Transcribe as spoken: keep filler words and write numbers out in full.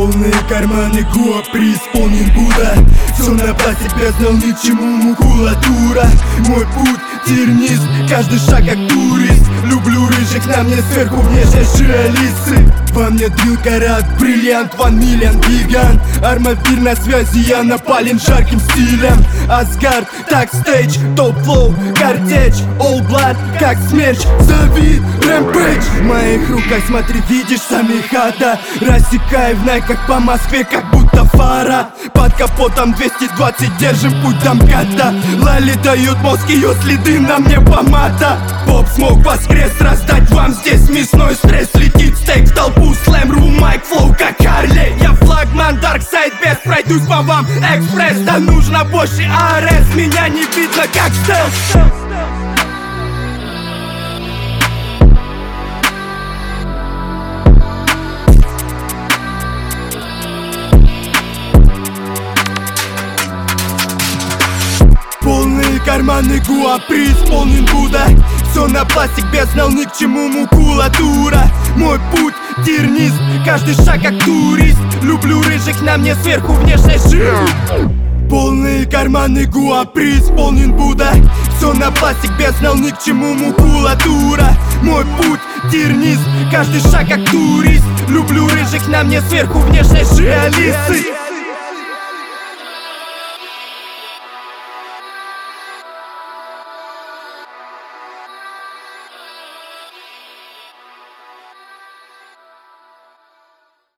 Полные карманы Гоа преисполнен Будда. Все на базе, без знал ни к чему макулатура. Мой путь тернист, каждый шаг как турист. Люблю рыжих, на мне сверху внешнейшие Алисы. Во мне дрил карат, бриллиант, ван миллион, гигант. Армавир на связи, я напален жарким стилем. Асгард, так стейдж, топ флоу, картечь, all blood, как смерч, зови рэмпэдж. В моих руках, смотри, видишь, сами хата. Рассекаю в найках по Москве, как будто фара. Под капотом двести двадцать, держим путь до МКАДа. Лали дают мозг, ее следы на мне помада. Поп смог воскрес, раздать вам здесь мясной стресс. Летит стейк в толпу, слэм, ру, майк, флоу, как Харли. Я флагман, дарксайд, без, пройдусь по вам экспресс. Да нужно больше АРС, меня не видно как стелс. Полные карманы Гоа преисполнен Будда. Все на пластик, без знал ни к чему макулатура. Мой путь тернист, каждый шаг как турист. Люблю рыжих, на мне сверху внешняя жизнь. Полные карманы Гоа преисполнен Будда. Все на пластик, без знал ни к чему макулатура. Мой путь тернист, каждый шаг как турист. Люблю рыжих, на мне сверху внешняя жизнь Алисы.